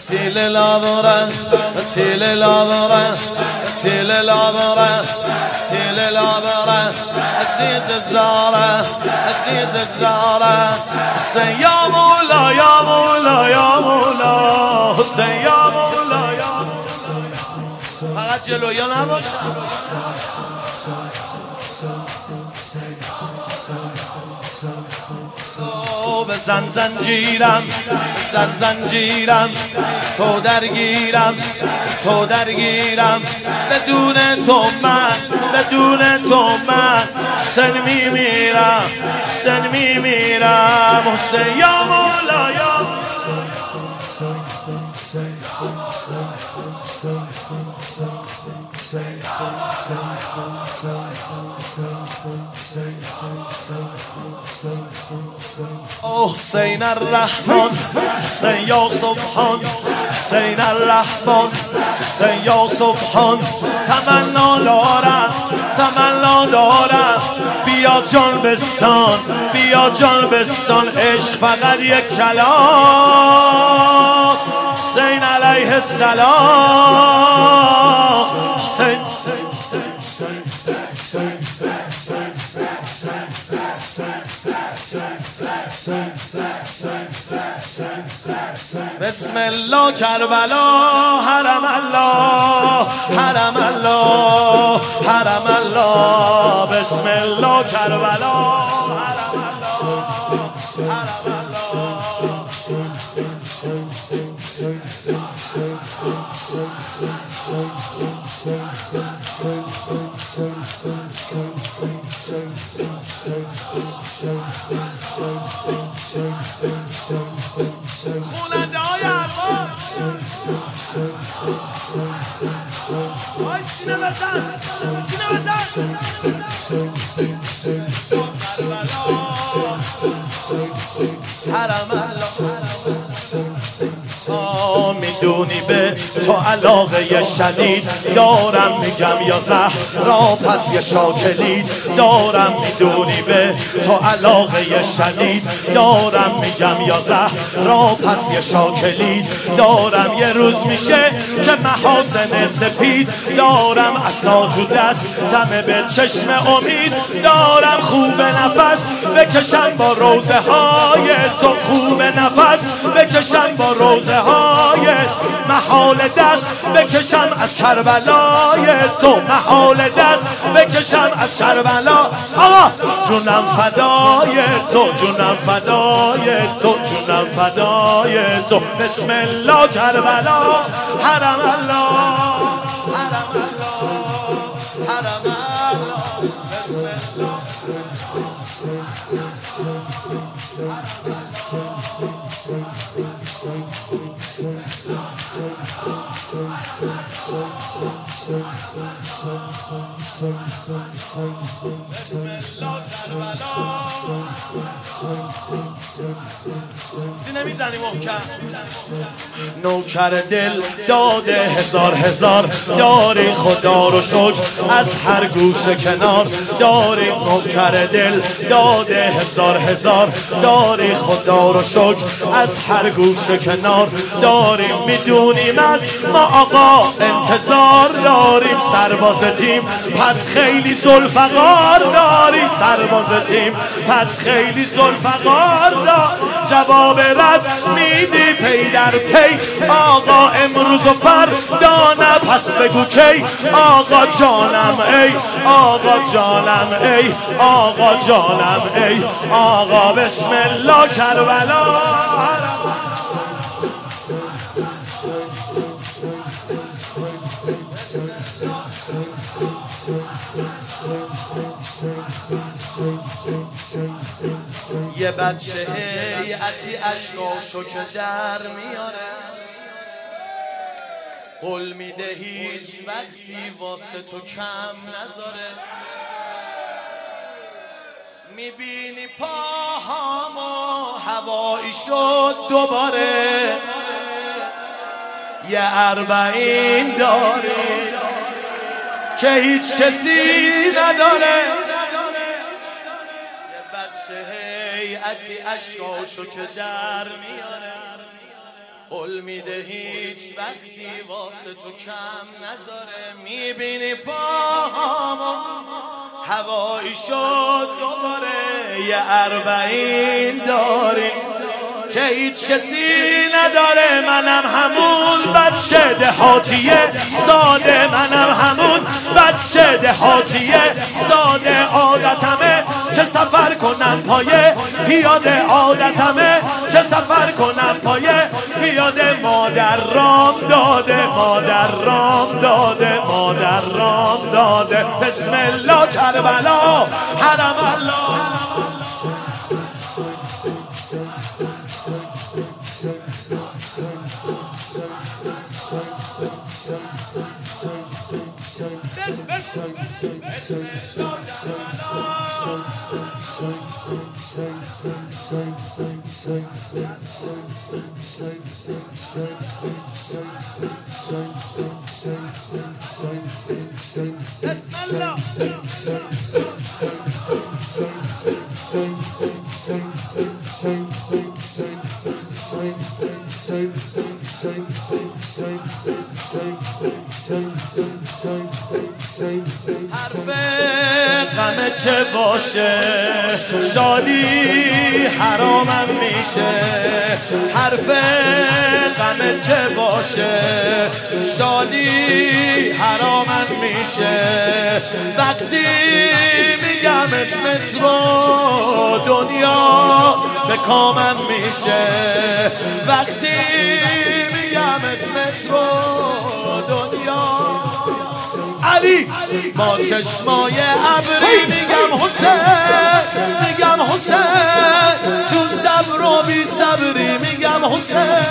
till lavora, till lavora, till lavora, till lavora. Aziz Zara, Aziz Zara. Hussein ya Mola, ya Mola, ya Mola. Hussein ya Mola, ya Mola. فقط جلویا نباشه. بزن زنجیرم، بزن زنجیرم، تو درگیرم، تو درگیرم. بدون تو من، بدون تو من حسین میمیرم، حسین میمیرم. حسین یا مولا یا حسین الرحمن، حسین یا سبحان، حسین الرحمن، حسین یا سبحان. تمنا دارم، تمنا دارم، بیا جان بستان، بیا جان بستان. عشق فقط یک کلام، حسین علیه السلام. حسین بسم الله کربلا، حرم الله، حرم الله، حرم الله. بسم الله کربلا، حرم الله، حرم خونده های ارباب آی سینه بزن، سینه بزن. حرم الله. میدونی به تو علاقه شدید دارم، میگم یا زهرا پس یه شاکلید دارم. میدونی به تو علاقه شدید دارم، میگم یا زهرا پس یه شاکلید دارم. یه روز میشه که محاسن سپید دارم، عصا تو دستمه به چشم امید دارم. خوب نفس بکشم با روزه های تو، خوب نفس بکشم با روزه های محال دست بکشم از کربلای تو، محال دست بکشم از کربلا. آقا جونم فدای تو، جونم فدای تو، جونم فدای تو. بسم الله کربلا، حرم الله، حرم الله، حرم الله. بسم الله سینه میزنی محکم. نوکر دل داده هزار هزار داری، خدا رو شکر از هر گوشه کنار داری. نوکر دل داده هزار هزار داری، خدا رو شکر از هر گوشه کنار داریم. میدونیم از ما آقا انتظار داریم، سرباز تیم پس خیلی ذوالفقار داری. سرباز تیم پس خیلی ذوالفقار داری. جواب رد میدی پی در پی، آقا امروز و فردا نه پس بگو کی. آقا جانم ای، آقا جانم ای، آقا جانم ای، آقا. بسم الله کربلا. یه بچه هیئتی اشکاشو که در میاره، قول میده هیچ وقتی واسه تو کم نذاره. میبینی پاهامو هوایی شد دوباره، یه 40 داری که هیچ کسی نداره. هیئتی اشکاشو که در میاره، قول میده هیچ وقتی واسه تو کم نذاره. میبینی پاهامو هوایی شد دوباره، یه 40 داری که هیچ کسی نداره. منم همون بچه دهاتیه ساده، منم همون بچه دهاتیه ساده. عادتمه که سفر کنم پایه پیاده، عادتمه که سفر کنم پایه پیاده. مادر رام داده، مادر رام داده، مادر رام داده. بسم الله کربلا حرم الله. حرف غمه که باشه شادی حرامم میشه. حرف غمه که باشه شادی حرامم میشه. وقتی میگم اسمت رو دنیا به کامم میشه. وقتی میگم اسمت رو دنیا علی با چشمای ابری میگم حسین، میگم حسین. تو صبر و بی صبری میگم حسین.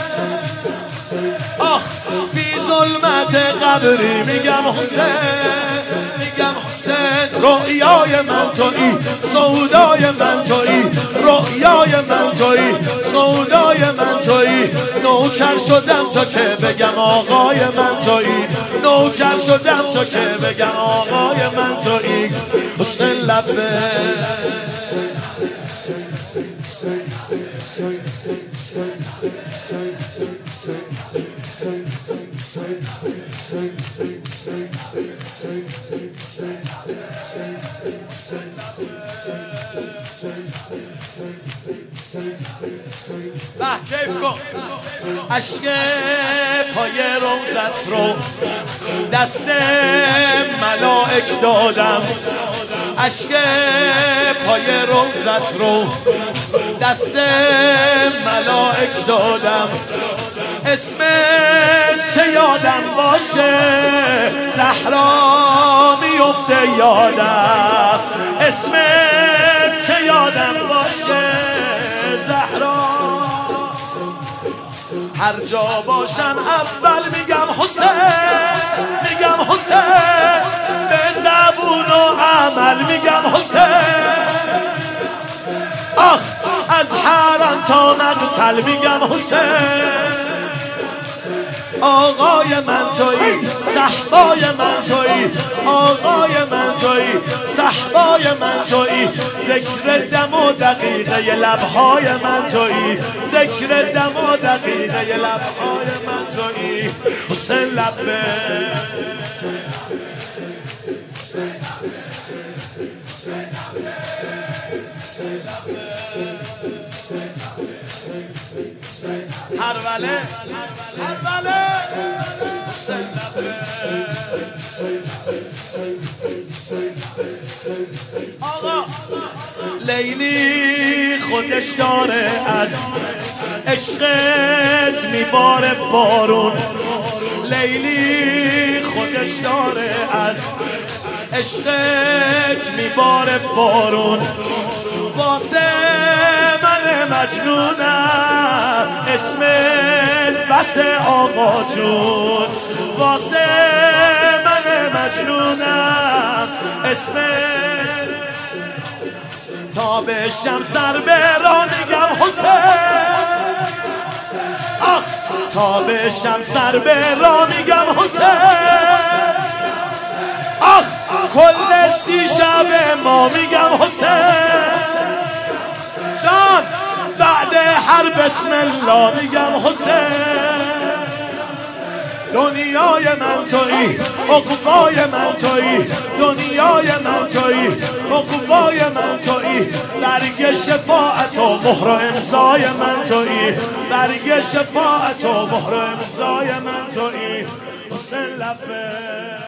آخ فی ظلمت قبری میگم حسین، میگم حسین. رؤیای من تویی، سودای من تویی، رؤیای من تویی، سودای من تویی. نوکر شدم تا که بگم آقای من تویی، نوکر شدم تا که بگم آقای من تویی. حسین لبه کیف کن. عشق پای روزت رو دست ملائک دادم. عشق پای روزت رو دست ملائک دادم. اسمت که یادم باشه زهرا میفته یادم. اسمت که یادم باشه زهرا. هر جا باشم اول میگم حسین، میگم حسین. به زبون و عمل میگم حسین. آخ از حرم تا مقتل میگم حسین. آقای من تویی، صحبای من تویی، آقای من تویی، صحبای من تویی. ذکر دم و دقیقه لبهای من تویی، ذکر دم و دقیقه لبهای من تویی. حسین لبه هربله هربله. آقا لیلی خودش داره از عشقت میباره بارون. لیلی خودش داره از عشقت میباره بارون. واسه من مجنونم اسمت بس آقا جون. واسه من مجنونم اسمت. تا بشم سر به راه میگم حسین. آخ تا بشم سر به راه میگم حسین. آخ کل 30 شب ما میگم حسین. جان بعد هر بسم الله میگم حسین. دنیای من تویی، عقبای من تویی، دنیای من تویی، عقبای من تویی، برگ شفاعت و مهر و امضای من تویی، برگ شفاعت و مهر و امضای من تویی. حسین لبه